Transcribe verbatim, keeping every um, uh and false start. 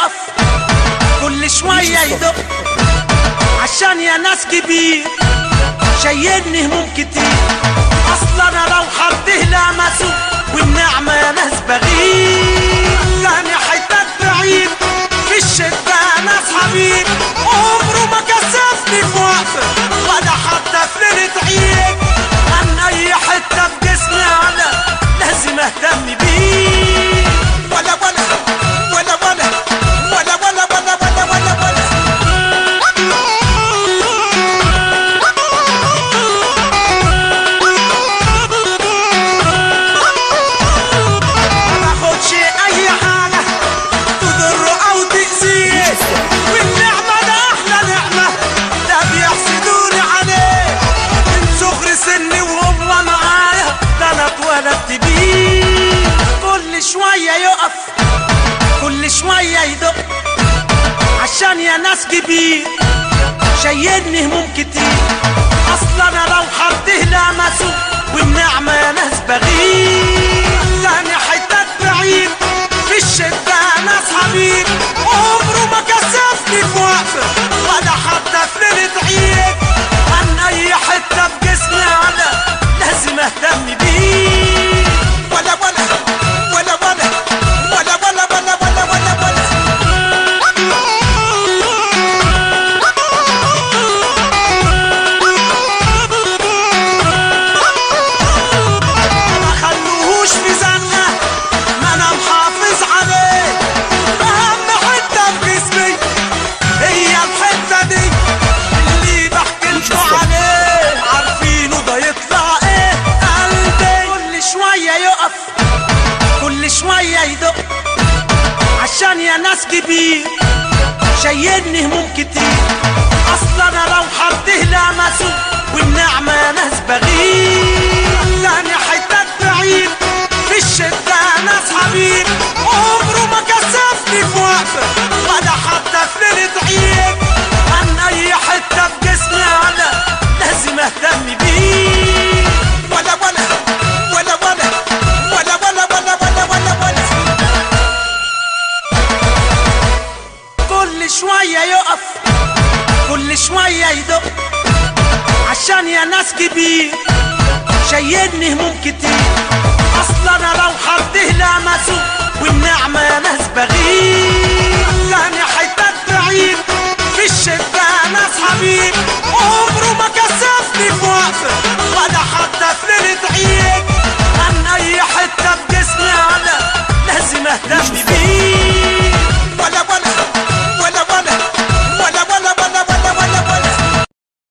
يقف كل شوية يدق عشان يا ناس كبير شايلني هموم كتير. اصلا انا لو حد لمسه والنعمة يا ناس بغير. تاني حتت بعيد في الشدة ناس حبيب عمره ما كسفني في وقفة ولا حتى في ليلة عيد. عن اي حتة في جسمي انا لازم اهتم بيه. ولا ولا ولا ولا ولا ولا ولا ولا ولا ولا ما باخدش اي حاجة تضر او تأذيه. والنعمة ده احلى نعمة ده بيحسدوني عليه. من صغر سني وهو معايا ده انا اتولدت بيه. كل شوية يقف كل شوية يدق عشان يا ناس كبير شايلني هموم كتير. اصلا انا لو حد لمسه والنعمة يا ناس بغير. تاني حتت بعيد في الشدة ناس حبيب عمره ما كسفني في وقفة ولا حتى في ليلة عيد. عن اي حتة في جسمي انا لازم اهتم بيه. ولا ولا ولا ولا ولا ولا ولا ولا ولا ولا ما خلوهوش في زنة ما انا محافظ عليه. اهم حتة في جسمي هي الحتة دي اللي بحكيلكوا عليه. عارفينه ده يطلع ايه قلبي. كل شوية يقف كل شوية يدق عشان يا ناس كبير شايلني هموم كتير. اصلا انا لو حد لمسه والنعمة يا ناس بغير. تاني حتت بعيد في الشدة ناس حبيب عمره ما كسفني في وقفة ولا حتى في ليلة عيد. عن اي حتة في جسمي انا لازم اهتم بيه. ولا ولا ولا ولا ولا ولا ولا ولا ولا ولا كل شوية يقف كل شوية يدق عشان يا ناس كبير شايلني هموم كتير. اصلا انا لو حد لمسه والنعمة يا ناس بغير. تاني حتت بعيد في الشدة ناس حبيب عمره ما كسفني في وقفة ولا حتى في ليلة عيد.